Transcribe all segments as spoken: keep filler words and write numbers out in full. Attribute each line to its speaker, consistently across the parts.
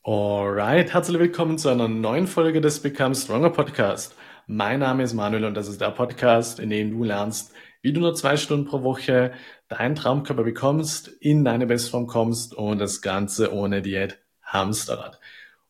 Speaker 1: Alright, herzlich willkommen zu einer neuen Folge des Become Stronger Podcast. Mein Name ist Manuel und das ist der Podcast, in dem du lernst, wie du nur zwei Stunden pro Woche deinen Traumkörper bekommst, in deine Bestform kommst und das Ganze ohne Diät Hamsterrad.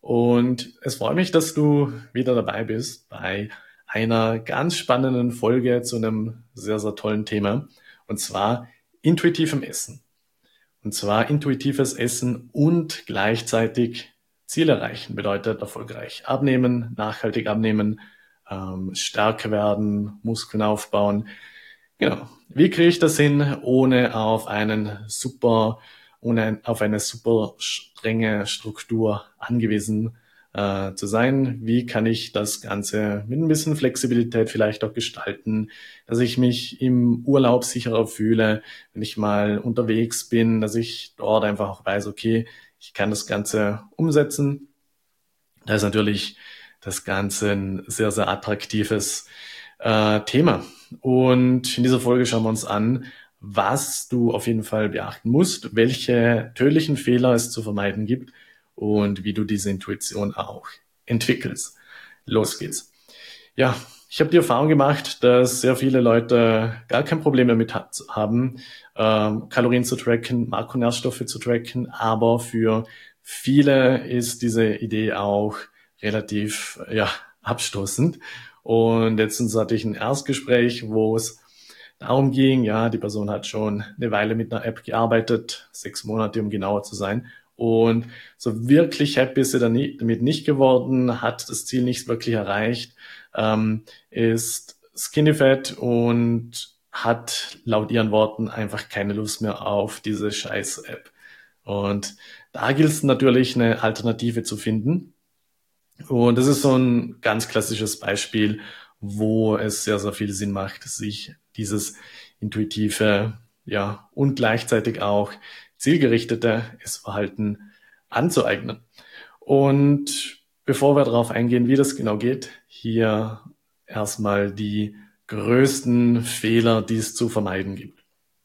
Speaker 1: Und es freut mich, dass du wieder dabei bist bei einer ganz spannenden Folge zu einem sehr, sehr tollen Thema, und zwar intuitivem Essen. Und zwar intuitives Essen und gleichzeitig Ziel erreichen bedeutet erfolgreich abnehmen, nachhaltig abnehmen, ähm, stärker werden, Muskeln aufbauen. Genau. Wie kriege ich das hin, ohne auf einen super, ohne ein, auf eine super strenge Struktur angewiesen äh, zu sein? Wie kann ich das Ganze mit ein bisschen Flexibilität vielleicht auch gestalten, dass ich mich im Urlaub sicherer fühle, wenn ich mal unterwegs bin, dass ich dort einfach auch weiß, okay, ich kann das Ganze umsetzen. Da ist natürlich das Ganze ein sehr, sehr attraktives äh, Thema. Und in dieser Folge schauen wir uns an, was du auf jeden Fall beachten musst, welche tödlichen Fehler es zu vermeiden gibt und wie du diese Intuition auch entwickelst. Los geht's. Ja, ich habe die Erfahrung gemacht, dass sehr viele Leute gar kein Problem damit hat, haben, ähm, Kalorien zu tracken, Makronährstoffe zu tracken, aber für viele ist diese Idee auch relativ, ja, abstoßend. Und letztens hatte ich ein Erstgespräch, wo es darum ging, ja, die Person hat schon eine Weile mit einer App gearbeitet, sechs Monate, um genauer zu sein. Und so wirklich happy ist sie damit nicht geworden, hat das Ziel nicht wirklich erreicht, ähm, ist skinny fat und hat laut ihren Worten einfach keine Lust mehr auf diese scheiß App. Und da gilt es natürlich, eine Alternative zu finden. Und das ist so ein ganz klassisches Beispiel, wo es sehr, sehr viel Sinn macht, sich dieses intuitive, ja, und gleichzeitig auch zielgerichtete Essverhalten anzueignen. Und bevor wir darauf eingehen, wie das genau geht, hier erstmal die größten Fehler, die es zu vermeiden gibt.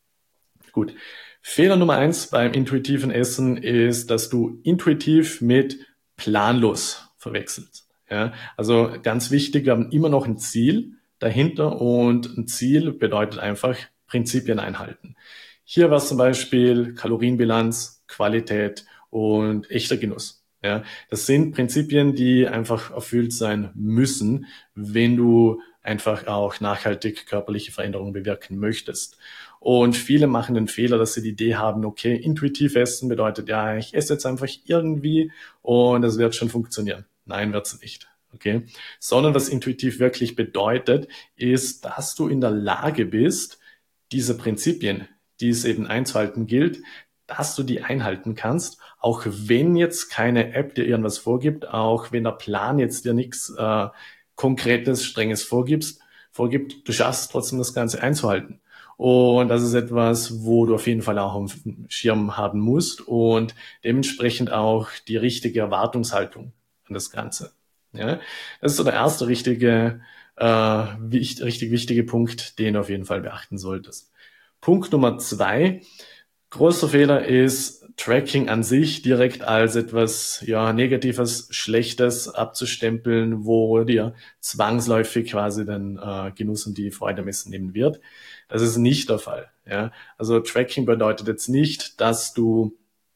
Speaker 1: Gut. Fehler Nummer eins beim intuitiven Essen ist, dass du intuitiv mit planlos verwechselst. Ja, also ganz wichtig, wir haben immer noch ein Ziel dahinter, und ein Ziel bedeutet einfach Prinzipien einhalten. Hier war es zum Beispiel Kalorienbilanz, Qualität und echter Genuss. Ja, das sind Prinzipien, die einfach erfüllt sein müssen, wenn du einfach auch nachhaltig körperliche Veränderungen bewirken möchtest. Und viele machen den Fehler, dass sie die Idee haben, okay, intuitiv essen bedeutet, ja, ich esse jetzt einfach irgendwie und es wird schon funktionieren. Nein, wird's nicht. Okay? Sondern was intuitiv wirklich bedeutet, ist, dass du in der Lage bist, diese Prinzipien, die es eben einzuhalten gilt, dass du die einhalten kannst, auch wenn jetzt keine App dir irgendwas vorgibt, auch wenn der Plan jetzt dir nichts äh, Konkretes, Strenges vorgibst, vorgibt, du schaffst trotzdem das Ganze einzuhalten. Und das ist etwas, wo du auf jeden Fall auch auf dem Schirm haben musst und dementsprechend auch die richtige Erwartungshaltung an das Ganze. Ja, das ist so der erste richtige, äh, wichtig, richtig wichtige Punkt, den du auf jeden Fall beachten solltest. Punkt Nummer zwei, großer Fehler ist, Tracking an sich direkt als etwas, ja, Negatives, Schlechtes abzustempeln, wo dir zwangsläufig quasi den äh, Genuss und die Freude am Essen nehmen wird. Das ist nicht der Fall. Ja? Also Tracking bedeutet jetzt nicht, dass du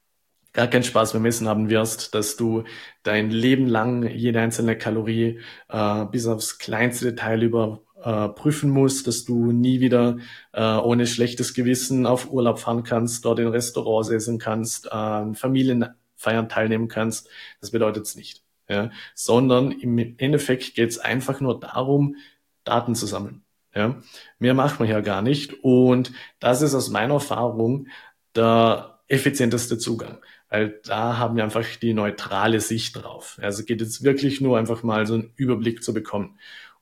Speaker 1: gar keinen Spaß beim Essen haben wirst, dass du dein Leben lang jede einzelne Kalorie äh, bis aufs kleinste Detail überprüfen musst, dass du nie wieder äh, ohne schlechtes Gewissen auf Urlaub fahren kannst, dort in Restaurants essen kannst, an Familienfeiern teilnehmen kannst. Das bedeutet es nicht. Ja? Sondern im Endeffekt geht es einfach nur darum, Daten zu sammeln. Ja? Mehr macht man ja gar nicht. Und das ist aus meiner Erfahrung der effizienteste Zugang, weil da haben wir einfach die neutrale Sicht drauf. Also geht jetzt wirklich nur einfach mal so einen Überblick zu bekommen.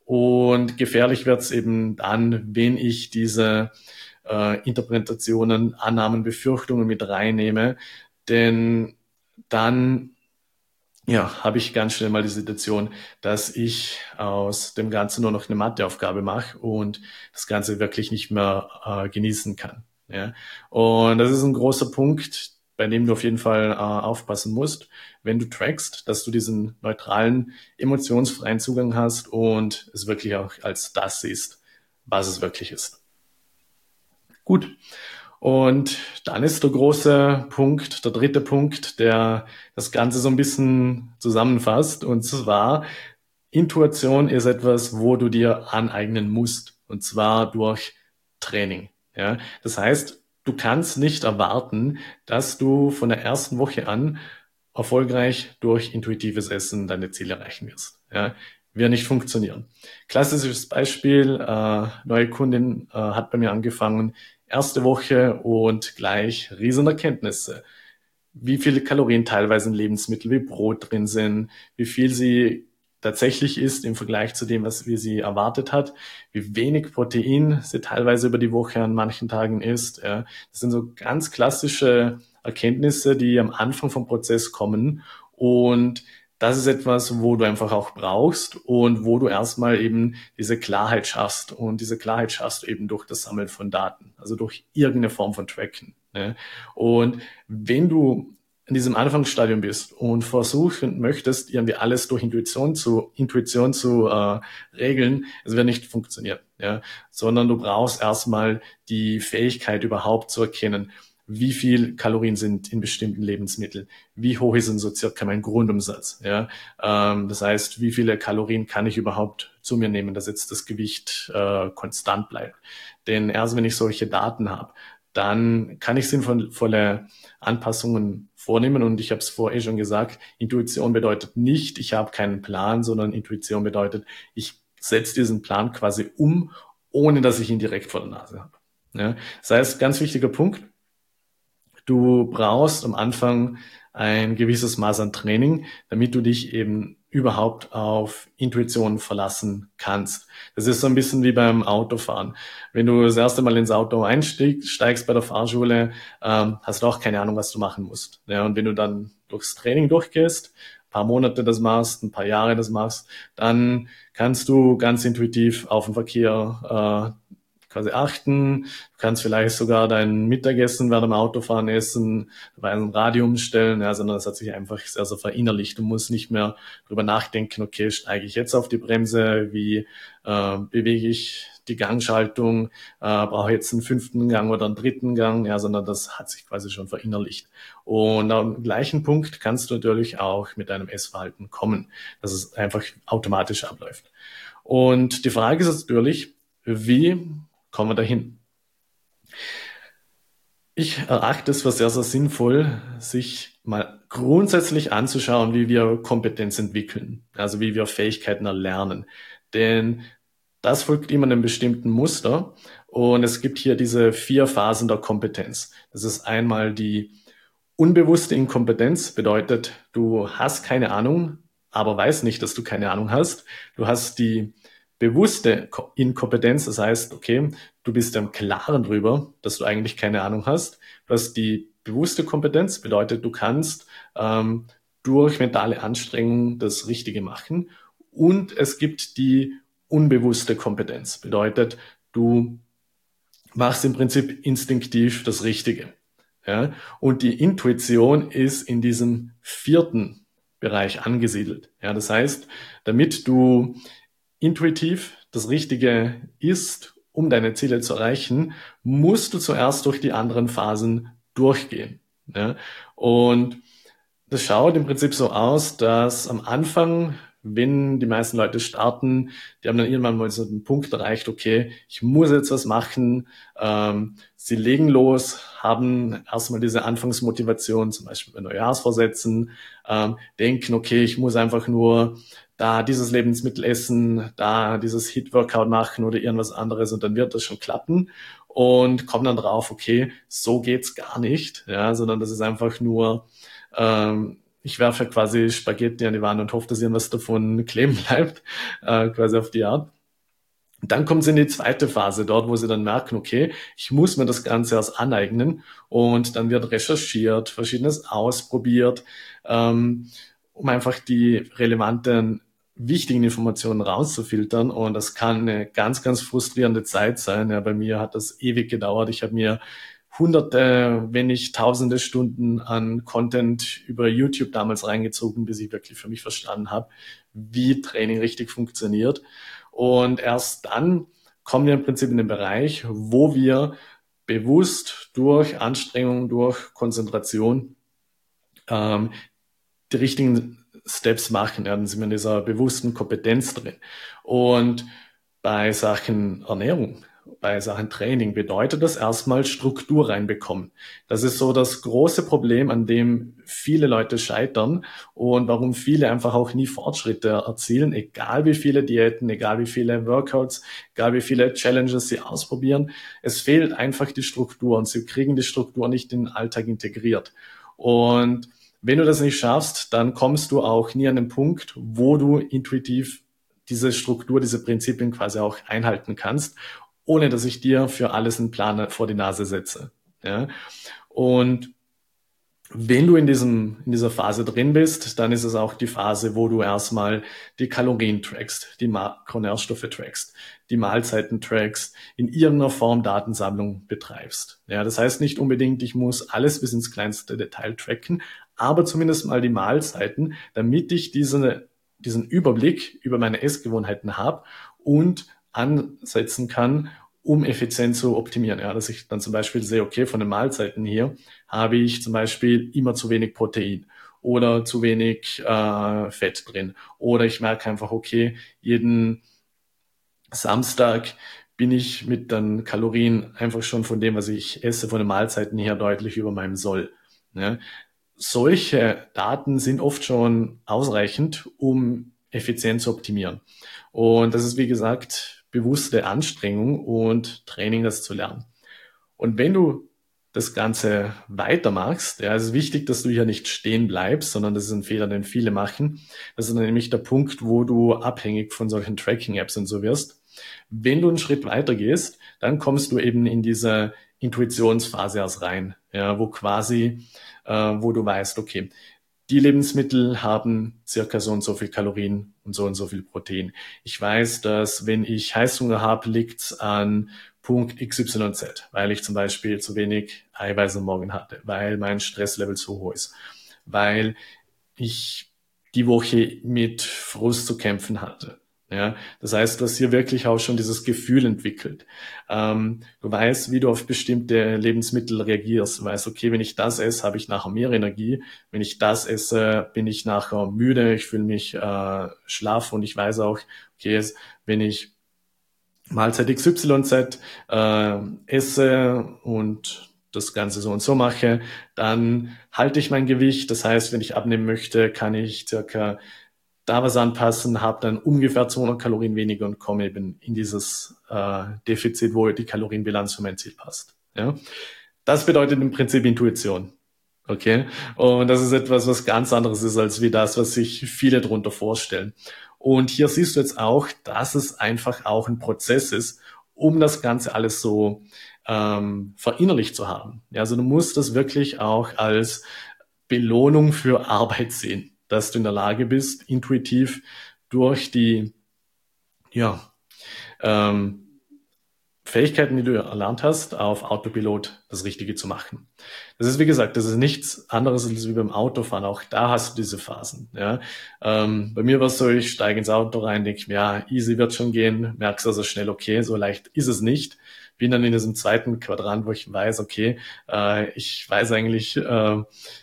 Speaker 1: Und gefährlich wird es eben dann, wenn ich diese äh, Interpretationen, Annahmen, Befürchtungen mit reinnehme, denn dann ja, habe ich ganz schnell mal die Situation, dass ich aus dem Ganzen nur noch eine Matheaufgabe mache und das Ganze wirklich nicht mehr äh, genießen kann. Ja. Und das ist ein großer Punkt, bei dem du auf jeden Fall äh, aufpassen musst, wenn du trackst, dass du diesen neutralen, emotionsfreien Zugang hast und es wirklich auch als das siehst, was es wirklich ist. Gut. Und dann ist der große Punkt, der dritte Punkt, der das Ganze so ein bisschen zusammenfasst. Und zwar, Intuition ist etwas, wo du dir aneignen musst. Und zwar durch Training. Ja, das heißt, du kannst nicht erwarten, dass du von der ersten Woche an erfolgreich durch intuitives Essen deine Ziele erreichen wirst. Ja, wird nicht funktionieren. Klassisches Beispiel, äh, neue Kundin äh, hat bei mir angefangen, erste Woche und gleich Riesenerkenntnisse. Wie viele Kalorien teilweise in Lebensmitteln wie Brot drin sind, wie viel sie tatsächlich isst im Vergleich zu dem, was wie sie erwartet hat, wie wenig Protein sie teilweise über die Woche an manchen Tagen isst. Ja. Das sind so ganz klassische Erkenntnisse, die am Anfang vom Prozess kommen. Und das ist etwas, wo du einfach auch brauchst und wo du erstmal eben diese Klarheit schaffst. Und diese Klarheit schaffst du eben durch das Sammeln von Daten, also durch irgendeine Form von Tracken. Ne? Und wenn du in diesem Anfangsstadium bist und versuchen möchtest, irgendwie alles durch Intuition zu, Intuition zu äh, regeln, es wird nicht funktionieren, ja, sondern du brauchst erstmal die Fähigkeit überhaupt zu erkennen, wie viel Kalorien sind in bestimmten Lebensmitteln, wie hoch ist denn so circa mein Grundumsatz, ja, ähm, das heißt, wie viele Kalorien kann ich überhaupt zu mir nehmen, dass jetzt das Gewicht äh, konstant bleibt. Denn erst wenn ich solche Daten habe, dann kann ich sinnvolle Anpassungen vornehmen. Und ich habe es vorher schon gesagt, Intuition bedeutet nicht, ich habe keinen Plan, sondern Intuition bedeutet, ich setze diesen Plan quasi um, ohne dass ich ihn direkt vor der Nase habe. Ja, das heißt, ganz wichtiger Punkt, du brauchst am Anfang ein gewisses Maß an Training, damit du dich eben überhaupt auf Intuition verlassen kannst. Das ist so ein bisschen wie beim Autofahren. Wenn du das erste Mal ins Auto einsteigst bei der Fahrschule, ähm, hast du auch keine Ahnung, was du machen musst. Ja, und wenn du dann durchs Training durchgehst, ein paar Monate das machst, ein paar Jahre das machst, dann kannst du ganz intuitiv auf den Verkehr äh, quasi achten. Du kannst vielleicht sogar dein Mittagessen während dem Autofahren essen, bei einem Radio umstellen, ja, sondern das hat sich einfach sehr, sehr verinnerlicht. Du musst nicht mehr drüber nachdenken, okay, steige ich jetzt auf die Bremse, wie äh, bewege ich die Gangschaltung, äh, brauche ich jetzt einen fünften Gang oder einen dritten Gang, ja, sondern das hat sich quasi schon verinnerlicht. Und am gleichen Punkt kannst du natürlich auch mit deinem Essverhalten kommen, dass es einfach automatisch abläuft. Und die Frage ist natürlich, wie kommen wir dahin? Ich erachte es für sehr, sehr sinnvoll, sich mal grundsätzlich anzuschauen, wie wir Kompetenz entwickeln, also wie wir Fähigkeiten erlernen. Denn das folgt immer einem bestimmten Muster und es gibt hier diese vier Phasen der Kompetenz. Das ist einmal die unbewusste Inkompetenz, bedeutet, du hast keine Ahnung, aber weißt nicht, dass du keine Ahnung hast. Du hast die bewusste Inkompetenz, das heißt, okay, du bist im Klaren drüber, dass du eigentlich keine Ahnung hast. Du hast die bewusste Kompetenz, bedeutet, du kannst ähm, durch mentale Anstrengung das Richtige machen. Und es gibt die unbewusste Kompetenz, bedeutet, du machst im Prinzip instinktiv das Richtige. Ja? Und die Intuition ist in diesem vierten Bereich angesiedelt. Ja? Das heißt, damit du intuitiv das Richtige ist, um deine Ziele zu erreichen, musst du zuerst durch die anderen Phasen durchgehen. Ja? Und das schaut im Prinzip so aus, dass am Anfang, wenn die meisten Leute starten, die haben dann irgendwann mal so einen Punkt erreicht, okay, ich muss jetzt was machen. Ähm, sie legen los, haben erstmal diese Anfangsmotivation, zum Beispiel bei Neujahrsvorsätzen, ähm, denken, okay, ich muss einfach nur da dieses Lebensmittel essen, da dieses Hit-Workout machen oder irgendwas anderes und dann wird das schon klappen und kommen dann drauf, okay, so geht's gar nicht, ja, sondern das ist einfach nur ähm, ich werfe quasi Spaghetti an die Wand und hoffe, dass irgendwas davon kleben bleibt, äh, quasi auf die Art. Und dann kommen sie in die zweite Phase, dort, wo sie dann merken, okay, ich muss mir das Ganze erst aneignen und dann wird recherchiert, Verschiedenes ausprobiert, ähm, um einfach die relevanten, wichtigen Informationen rauszufiltern und das kann eine ganz, ganz frustrierende Zeit sein. Ja, bei mir hat das ewig gedauert. Ich habe mir hunderte, wenn nicht tausende Stunden an Content über YouTube damals reingezogen, bis ich wirklich für mich verstanden habe, wie Training richtig funktioniert. Und erst dann kommen wir im Prinzip in den Bereich, wo wir bewusst durch Anstrengung, durch Konzentration ähm, die richtigen Steps machen. Ja, dann sind wir in dieser bewussten Kompetenz drin. Und bei Sachen Ernährung, bei Sachen Training bedeutet das erstmal Struktur reinbekommen. Das ist so das große Problem, an dem viele Leute scheitern und warum viele einfach auch nie Fortschritte erzielen, egal wie viele Diäten, egal wie viele Workouts, egal wie viele Challenges sie ausprobieren. Es fehlt einfach die Struktur und sie kriegen die Struktur nicht in den Alltag integriert. Und wenn du das nicht schaffst, dann kommst du auch nie an den Punkt, wo du intuitiv diese Struktur, diese Prinzipien quasi auch einhalten kannst, ohne dass ich dir für alles einen Plan vor die Nase setze. Ja? Und wenn du in diesem, in dieser Phase drin bist, dann ist es auch die Phase, wo du erstmal die Kalorien trackst, die Makronährstoffe trackst, die Mahlzeiten trackst, in irgendeiner Form Datensammlung betreibst. Ja, das heißt nicht unbedingt, ich muss alles bis ins kleinste Detail tracken, aber zumindest mal die Mahlzeiten, damit ich diese, diesen Überblick über meine Essgewohnheiten habe und ansetzen kann, um effizient zu optimieren. Ja, dass ich dann zum Beispiel sehe, okay, von den Mahlzeiten hier habe ich zum Beispiel immer zu wenig Protein oder zu wenig äh, Fett drin. Oder ich merke einfach, okay, jeden Samstag bin ich mit den Kalorien einfach schon von dem, was ich esse, von den Mahlzeiten her deutlich über meinem Soll. Ja. Solche Daten sind oft schon ausreichend, um effizient zu optimieren. Und das ist, wie gesagt, bewusste Anstrengung und Training, das zu lernen. Und wenn du das Ganze weitermachst, ja, es ist wichtig, dass du hier nicht stehen bleibst, sondern das ist ein Fehler, den viele machen. Das ist nämlich der Punkt, wo du abhängig von solchen Tracking-Apps und so wirst. Wenn du einen Schritt weiter gehst, dann kommst du eben in diese Intuitionsphase erst rein, ja, wo quasi, äh, wo du weißt, okay, die Lebensmittel haben circa so und so viel Kalorien und so und so viel Protein. Ich weiß, dass wenn ich Heißhunger habe, liegt's an Punkt X Y Z, weil ich zum Beispiel zu wenig Eiweiß am Morgen hatte, weil mein Stresslevel zu hoch ist, weil ich die Woche mit Frust zu kämpfen hatte. Ja, das heißt, du hast hier wirklich auch schon dieses Gefühl entwickelt. Ähm, du weißt, wie du auf bestimmte Lebensmittel reagierst. Du weißt, okay, wenn ich das esse, habe ich nachher mehr Energie. Wenn ich das esse, bin ich nachher müde. Ich fühle mich äh, schlaff und ich weiß auch, okay, wenn ich Mahlzeit X Y Z äh, esse und das Ganze so und so mache, dann halte ich mein Gewicht. Das heißt, wenn ich abnehmen möchte, kann ich circa da was anpassen, habe dann ungefähr zweihundert Kalorien weniger und komme eben in dieses äh, Defizit, wo die Kalorienbilanz für mein Ziel passt. Ja? Das bedeutet im Prinzip Intuition. Okay? Und das ist etwas, was ganz anderes ist, als wie das, was sich viele darunter vorstellen. Und hier siehst du jetzt auch, dass es einfach auch ein Prozess ist, um das Ganze alles so ähm, verinnerlicht zu haben. Ja, also du musst das wirklich auch als Belohnung für Arbeit sehen, dass du in der Lage bist, intuitiv durch die ja, ähm, Fähigkeiten, die du erlernt hast, auf Autopilot das Richtige zu machen. Das ist, wie gesagt, das ist nichts anderes als wie beim Autofahren. Auch da hast du diese Phasen. Ja. Ähm, bei mir war es so, ich steige ins Auto rein, denke mir, ja, easy wird schon gehen, merkst also schnell, okay, so leicht ist es nicht. Bin dann in diesem zweiten Quadrant, wo ich weiß, okay, äh, ich weiß eigentlich äh,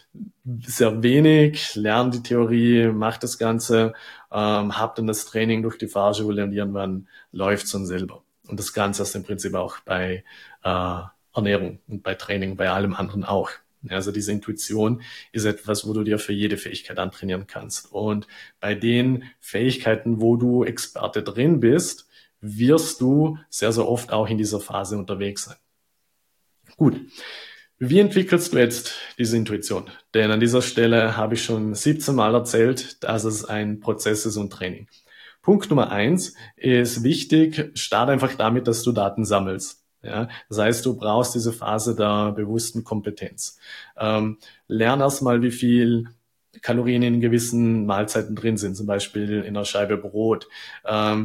Speaker 1: sehr wenig, lerne die Theorie, mache das Ganze, ähm, habe dann das Training durch die Fahrschule und irgendwann läuft es dann selber. Und das Ganze ist im Prinzip auch bei äh, Ernährung und bei Training, bei allem anderen auch. Also diese Intuition ist etwas, wo du dir für jede Fähigkeit antrainieren kannst. Und bei den Fähigkeiten, wo du Experte drin bist, wirst du sehr, sehr oft auch in dieser Phase unterwegs sein. Gut. Wie entwickelst du jetzt diese Intuition? Denn an dieser Stelle habe ich schon siebzehn Mal erzählt, dass es ein Prozess ist und Training. Punkt Nummer eins ist wichtig, start einfach damit, dass du Daten sammelst. Ja, das heißt, du brauchst diese Phase der bewussten Kompetenz. Ähm, lern erstmal, wie viel Kalorien in gewissen Mahlzeiten drin sind, zum Beispiel in einer Scheibe Brot. Ähm,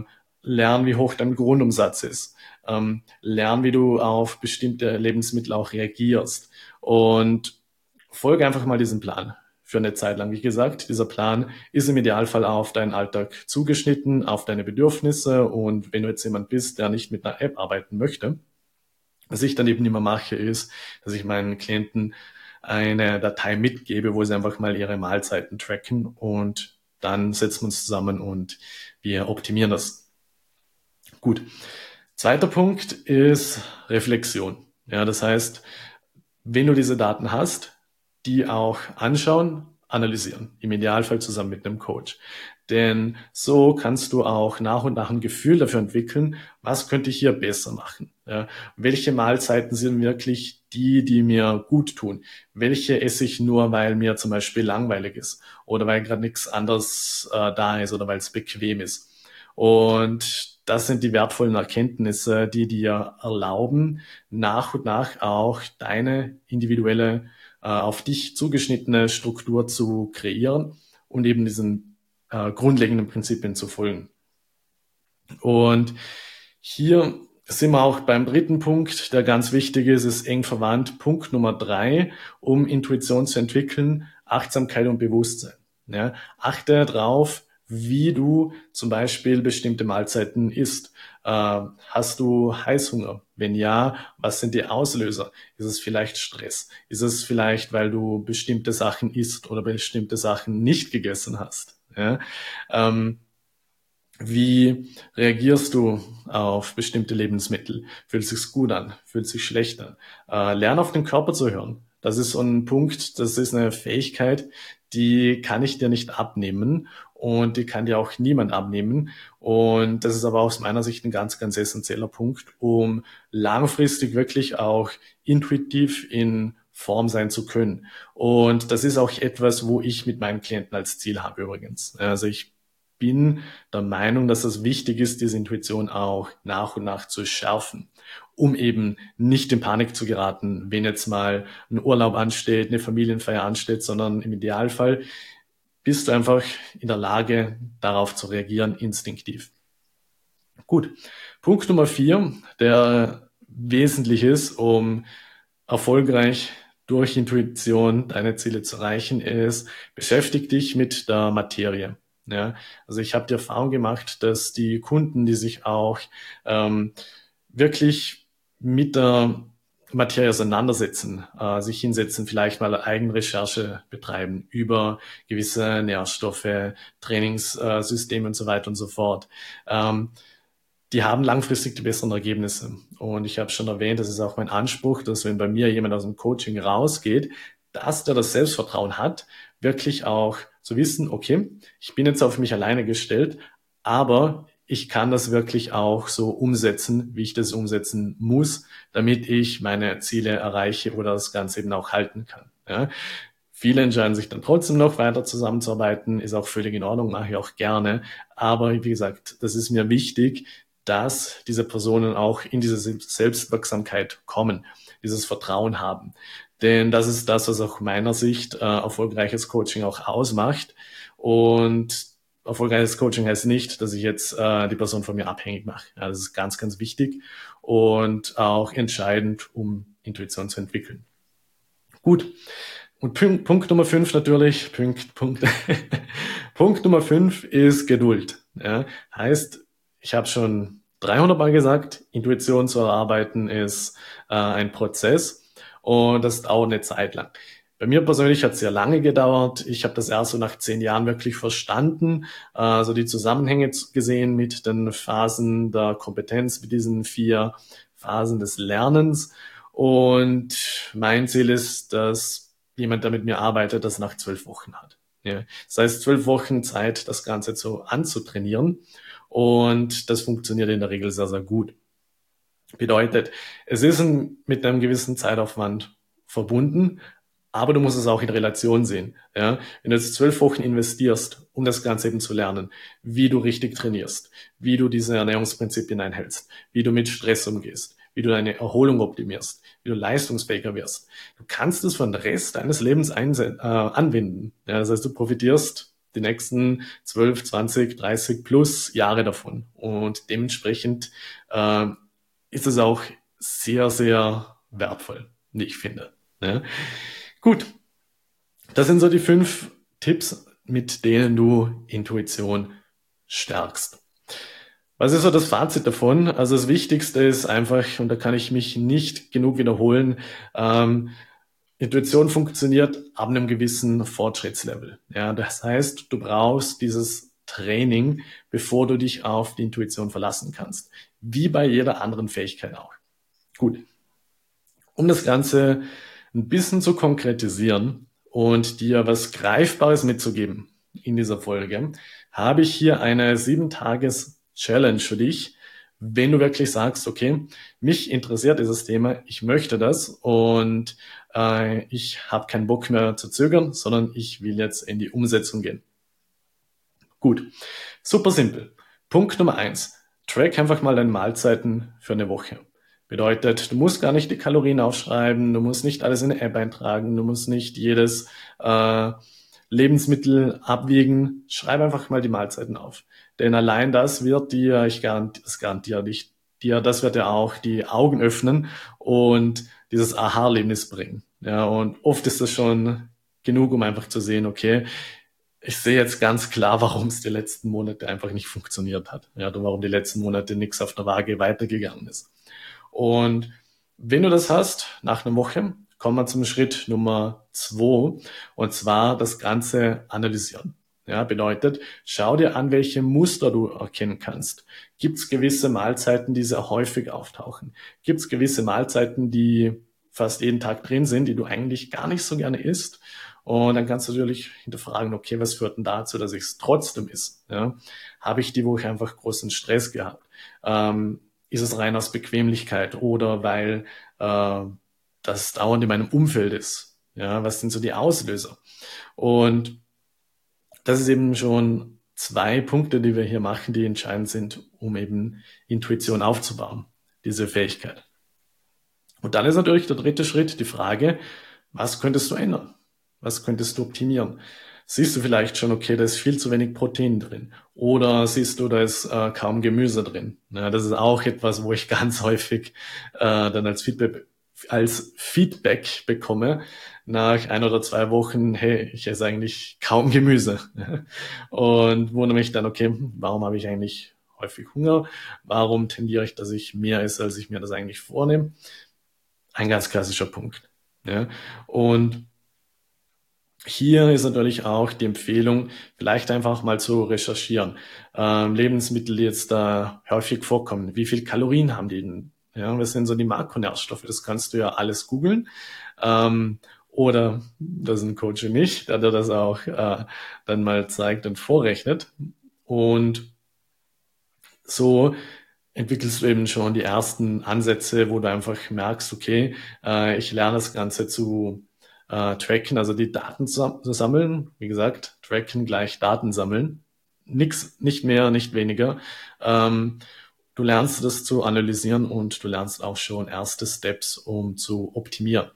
Speaker 1: lern, wie hoch dein Grundumsatz ist. Ähm, lern, wie du auf bestimmte Lebensmittel auch reagierst. Und folge einfach mal diesem Plan für eine Zeit lang. Wie gesagt, dieser Plan ist im Idealfall auf deinen Alltag zugeschnitten, auf deine Bedürfnisse. Und wenn du jetzt jemand bist, der nicht mit einer App arbeiten möchte, was ich dann eben immer mache, ist, dass ich meinen Klienten eine Datei mitgebe, wo sie einfach mal ihre Mahlzeiten tracken, und dann setzen wir uns zusammen und wir optimieren das. Gut. Zweiter Punkt ist Reflexion. Ja, das heißt, wenn du diese Daten hast, die auch anschauen, analysieren. Im Idealfall zusammen mit einem Coach. Denn so kannst du auch nach und nach ein Gefühl dafür entwickeln, was könnte ich hier besser machen? Ja, welche Mahlzeiten sind wirklich die, die mir gut tun? Welche esse ich nur, weil mir zum Beispiel langweilig ist oder weil gerade nichts anderes äh, da ist oder weil es bequem ist? Und das sind die wertvollen Erkenntnisse, die dir erlauben, nach und nach auch deine individuelle, äh, auf dich zugeschnittene Struktur zu kreieren und eben diesen äh, grundlegenden Prinzipien zu folgen. Und hier sind wir auch beim dritten Punkt, der ganz wichtig ist, ist eng verwandt. Punkt Nummer drei, um Intuition zu entwickeln: Achtsamkeit und Bewusstsein. Ja, achte darauf, wie du zum Beispiel bestimmte Mahlzeiten isst. Äh, hast du Heißhunger? Wenn ja, was sind die Auslöser? Ist es vielleicht Stress? Ist es vielleicht, weil du bestimmte Sachen isst oder bestimmte Sachen nicht gegessen hast? Ja? Ähm, Wie reagierst du auf bestimmte Lebensmittel? Fühlt sich's gut an? Fühlt sich schlecht an? Äh, lern auf den Körper zu hören. Das ist so ein Punkt, das ist eine Fähigkeit, die kann ich dir nicht abnehmen und die kann dir auch niemand abnehmen. Und das ist aber aus meiner Sicht ein ganz, ganz essentieller Punkt, um langfristig wirklich auch intuitiv in Form sein zu können. Und das ist auch etwas, wo ich mit meinen Klienten als Ziel habe übrigens. Also ich bin der Meinung, dass es wichtig ist, diese Intuition auch nach und nach zu schärfen, um eben nicht in Panik zu geraten, wenn jetzt mal ein Urlaub ansteht, eine Familienfeier ansteht, sondern im Idealfall bist du einfach in der Lage, darauf zu reagieren, instinktiv. Gut. Punkt Nummer vier, der wesentlich ist, um erfolgreich durch Intuition deine Ziele zu erreichen, ist: Beschäftig dich mit der Materie. Ja, also ich habe die Erfahrung gemacht, dass die Kunden, die sich auch ähm, wirklich mit der Materie auseinandersetzen, äh, sich hinsetzen, vielleicht mal Eigenrecherche betreiben über gewisse Nährstoffe, Trainingssysteme und so weiter und so fort. Ähm, die haben langfristig die besseren Ergebnisse. Und ich habe schon erwähnt, das ist auch mein Anspruch, dass wenn bei mir jemand aus dem Coaching rausgeht, dass der das Selbstvertrauen hat, wirklich auch zu wissen, okay, ich bin jetzt auf mich alleine gestellt, aber ich kann das wirklich auch so umsetzen, wie ich das umsetzen muss, damit ich meine Ziele erreiche oder das Ganze eben auch halten kann. Ja. Viele entscheiden sich dann trotzdem noch weiter zusammenzuarbeiten, ist auch völlig in Ordnung, mache ich auch gerne. Aber wie gesagt, das ist mir wichtig, dass diese Personen auch in diese Selbstwirksamkeit kommen, dieses Vertrauen haben. Denn das ist das, was aus meiner Sicht äh, erfolgreiches Coaching auch ausmacht. Und erfolgreiches Coaching heißt nicht, dass ich jetzt äh, die Person von mir abhängig mache. Ja, das ist ganz, ganz wichtig und auch entscheidend, um Intuition zu entwickeln. Gut. Und Punkt, Punkt Nummer fünf natürlich, Punkt, Punkt, Punkt Nummer fünf ist Geduld. Ja, heißt, ich habe schon dreihundert Mal gesagt, Intuition zu erarbeiten ist äh, ein Prozess und das dauert eine Zeit lang. Bei mir persönlich hat es sehr lange gedauert. Ich habe das erst so nach zehn Jahren wirklich verstanden, also die Zusammenhänge gesehen mit den Phasen der Kompetenz, mit diesen vier Phasen des Lernens. Und mein Ziel ist, dass jemand, der mit mir arbeitet, das nach zwölf Wochen hat. Ja. Das heißt, zwölf Wochen Zeit, das Ganze so anzutrainieren. Und das funktioniert in der Regel sehr, sehr gut. Bedeutet, es ist ein, mit einem gewissen Zeitaufwand verbunden, aber du musst es auch in Relation sehen. Ja? Wenn du jetzt zwölf Wochen investierst, um das Ganze eben zu lernen, wie du richtig trainierst, wie du diese Ernährungsprinzipien einhältst, wie du mit Stress umgehst, wie du deine Erholung optimierst, wie du leistungsfähiger wirst. Du kannst es für den Rest deines Lebens einse- äh, anwenden. Ja, das heißt, du profitierst die nächsten zwölf, zwanzig, dreißig plus Jahre davon. Und dementsprechend äh, ist es auch sehr, sehr wertvoll, wie ich finde. Ja. Gut, das sind so die fünf Tipps, mit denen du Intuition stärkst. Was ist so das Fazit davon? Also das Wichtigste ist einfach, und da kann ich mich nicht genug wiederholen, ähm, Intuition funktioniert ab einem gewissen Fortschrittslevel. Ja, das heißt, du brauchst dieses Training, bevor du dich auf die Intuition verlassen kannst. Wie bei jeder anderen Fähigkeit auch. Gut. Um das Ganze ein bisschen zu konkretisieren und dir was Greifbares mitzugeben in dieser Folge, habe ich hier eine sieben Tages Challenge für dich, wenn du wirklich sagst, okay, mich interessiert dieses Thema, ich möchte das und äh, ich habe keinen Bock mehr zu zögern, sondern ich will jetzt in die Umsetzung gehen. Gut, super simpel. Punkt Nummer eins, track einfach mal deine Mahlzeiten für eine Woche. Bedeutet, du musst gar nicht die Kalorien aufschreiben, du musst nicht alles in eine App eintragen, du musst nicht jedes äh, Lebensmittel abwiegen. Schreib einfach mal die Mahlzeiten auf. Denn allein das wird dir, ich garantiere, das garantiere dich, dir, das wird dir auch die Augen öffnen und dieses Aha-Erlebnis bringen. Ja, und oft ist das schon genug, um einfach zu sehen, okay, ich sehe jetzt ganz klar, warum es die letzten Monate einfach nicht funktioniert hat. Ja, oder warum die letzten Monate nichts auf der Waage weitergegangen ist. Und wenn du das hast, nach einer Woche, kommen wir zum Schritt Nummer zwei, und zwar das Ganze analysieren. Ja, bedeutet, schau dir an, welche Muster du erkennen kannst. Gibt es gewisse Mahlzeiten, die sehr häufig auftauchen? Gibt es gewisse Mahlzeiten, die fast jeden Tag drin sind, die du eigentlich gar nicht so gerne isst? Und dann kannst du natürlich hinterfragen, okay, was führt denn dazu, dass ich es trotzdem isst? Ja? Habe ich die Woche einfach großen Stress gehabt? Ähm, ist es rein aus Bequemlichkeit oder weil äh, das dauernd in meinem Umfeld ist? Ja, was sind so die Auslöser? Und das ist eben schon zwei Punkte, die wir hier machen, die entscheidend sind, um eben Intuition aufzubauen, diese Fähigkeit. Und dann ist natürlich der dritte Schritt die Frage, was könntest du ändern? Was könntest du optimieren? Siehst du vielleicht schon, okay, da ist viel zu wenig Protein drin. Oder siehst du, da ist äh, kaum Gemüse drin. Ja, das ist auch etwas, wo ich ganz häufig äh, dann als Feedback, als Feedback bekomme nach ein oder zwei Wochen, hey, ich esse eigentlich kaum Gemüse. Und wundere mich dann, okay, warum habe ich eigentlich häufig Hunger? Warum tendiere ich, dass ich mehr esse, als ich mir das eigentlich vornehme? Ein ganz klassischer Punkt. Ja. Und hier ist natürlich auch die Empfehlung, vielleicht einfach mal zu recherchieren. Ähm, Lebensmittel, die jetzt da häufig vorkommen, wie viel Kalorien haben die denn? Ja, was sind so die Makronährstoffe? Das kannst du ja alles googeln. Ähm, oder, das ist ein Coach für mich, der dir das auch äh, dann mal zeigt und vorrechnet. Und so entwickelst du eben schon die ersten Ansätze, wo du einfach merkst, okay, äh, ich lerne das Ganze zu äh, tracken, also die Daten zu, zu sammeln. Wie gesagt, tracken gleich Daten sammeln. Nix, nicht mehr, nicht weniger. Ähm, du lernst das zu analysieren und du lernst auch schon erste Steps, um zu optimieren.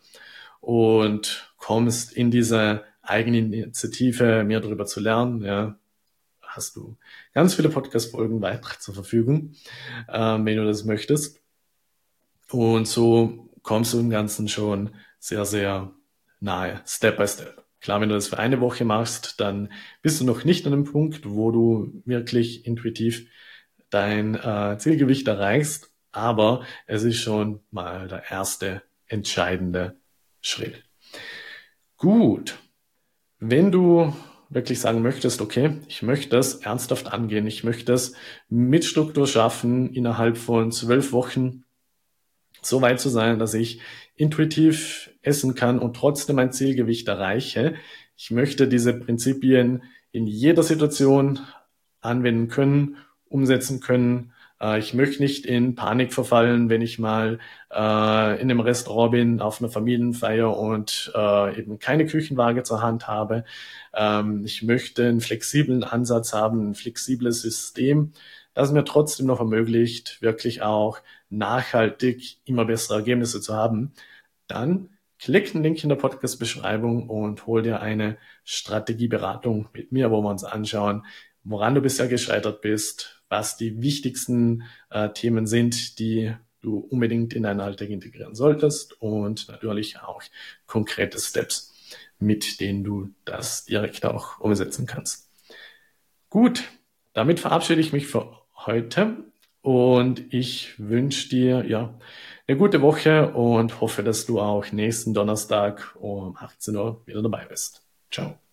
Speaker 1: Und kommst in diese Eigeninitiative, mehr darüber zu lernen, ja, hast du ganz viele Podcast-Folgen weiter zur Verfügung, ähm, wenn du das möchtest. Und so kommst du im Ganzen schon sehr, sehr nahe, Step by Step. Klar, wenn du das für eine Woche machst, dann bist du noch nicht an dem Punkt, wo du wirklich intuitiv dein äh, Zielgewicht erreichst, aber es ist schon mal der erste entscheidende Schritt. Gut, wenn du wirklich sagen möchtest, okay, ich möchte das ernsthaft angehen, ich möchte das mit Struktur schaffen, innerhalb von zwölf Wochen so weit zu sein, dass ich intuitiv essen kann und trotzdem mein Zielgewicht erreiche. Ich möchte diese Prinzipien in jeder Situation anwenden können, umsetzen können. Äh, ich möchte nicht in Panik verfallen, wenn ich mal äh, in einem Restaurant bin, auf einer Familienfeier und äh, eben keine Küchenwaage zur Hand habe. Ähm, ich möchte einen flexiblen Ansatz haben, ein flexibles System, das mir trotzdem noch ermöglicht, wirklich auch nachhaltig immer bessere Ergebnisse zu haben. Dann klick den Link in der Podcast-Beschreibung und hol dir eine Strategieberatung mit mir, wo wir uns anschauen, woran du bisher gescheitert bist, was die wichtigsten äh, Themen sind, die du unbedingt in deinen Alltag integrieren solltest und natürlich auch konkrete Steps, mit denen du das direkt auch umsetzen kannst. Gut, damit verabschiede ich mich für heute und ich wünsche dir ja eine gute Woche und hoffe, dass du auch nächsten Donnerstag um achtzehn Uhr wieder dabei bist. Ciao.